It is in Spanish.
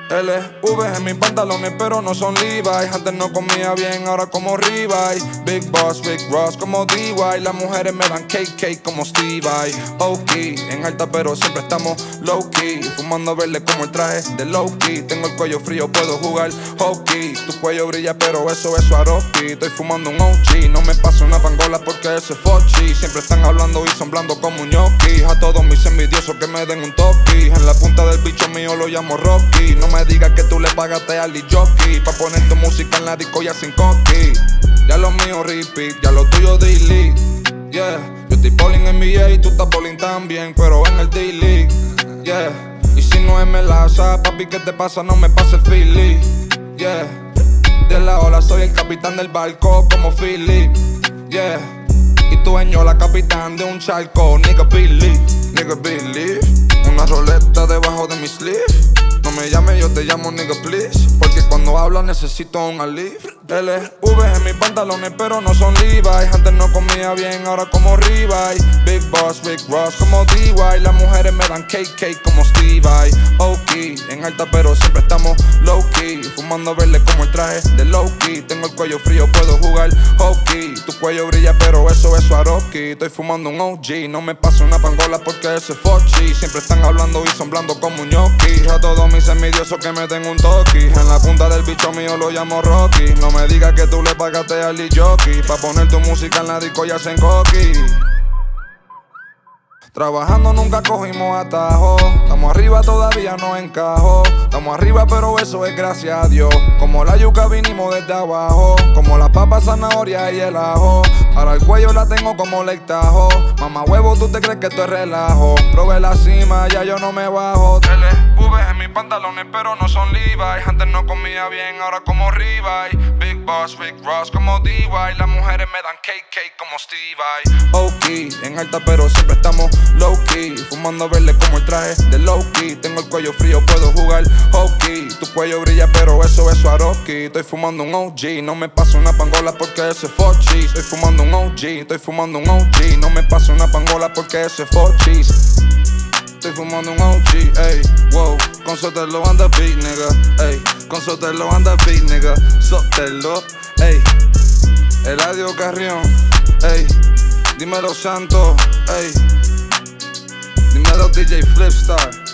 LV en mis pantalones pero no son Levi's. Antes no comía bien, ahora como Revive. Big Boss, Big Ross como DY. Las mujeres me dan cake como Stevie. Ok, en alta pero siempre estamos low key. Fumando verde como el traje de Loki. Tengo el cuello frío, puedo jugar hockey. Tu cuello brilla pero eso es Swarovski. Estoy fumando un OG, no me paso una pangola porque ese es Fochi. Siempre están hablando y son blandos como un gnocchi. A todos mis envidiosos que me den un toque. En la punta del bicho mío lo llamo Rocky. No me digas que tú le pagaste al jockey pa' poner tu música en la disco ya sin coqui. Ya lo mío repeat, ya lo tuyo delete. Yeah, yo estoy bowling en NBA y tú estás bowling también, pero en el D-League. Yeah, y si no es melaza, papi, ¿qué te pasa? No me pasa el Philly. Yeah, de la ola soy el capitán del barco como Philly. Yeah, y tu la capitán de un charco. Nigga believe. Una roleta debajo de mi sleeve. No me llames, yo te llamo nigga please. Porque cuando hablo necesito un alivio. LV en mis pantalones pero no son Levi's. Antes no comía bien, ahora como Revive. Big Boss, Big Ross como DY. Las mujeres me dan cake como Stevie. Ok, en alta pero siempre estamos low key. Fumando verde como el traje de Loki. Tengo el cuello frío, puedo jugar hockey. Tu cuello brilla pero eso es Swarovski. Estoy fumando un OG, no me paso una pangola porque ese es Fochi. Siempre están hablando y son blandos como un gnocchi. A todos mis envidiosos que me den un toque. En la punta del bicho mío lo llamo Rocky. No me digas que tú le pagaste al jockey pa' poner tu música en la disco y hacen coqui. Trabajando nunca cogimos atajo. Estamos arriba todavía no encajo. Estamos arriba pero eso es gracias a Dios. Como la yuca vinimos desde abajo. Como la papa, zanahoria y el ajo. Ahora el cuello la tengo como lectajo. Mamá huevo, ¿tú te crees que esto es relajo? Probé la cima, ya yo no me bajo. LV en mis pantalones pero no son Levi's. Antes no comía bien, ahora como Revive. Big Boss, Big Ross como DY. Las mujeres me dan cake como Stevie. Ok, en alta pero siempre estamos low key. Fumando verde como el traje de Loki. Tengo el cuello frío, puedo jugar hockey. Tu cuello brilla pero eso es Swarovski. Estoy fumando un OG, no me paso una pangola porque ese es Fochi. Estoy fumando un OG, estoy fumando un OG. No me paso una pangola porque ese es Fochi. Estoy fumando un OG, ey, wow. Con Sotelo and the beat, nigga, ey. Con Sotelo and the beat, nigga. Sotelo, ey. Eladio Carrión, ey. Dímelo Santo, ey. Dímelo DJ Flipstar.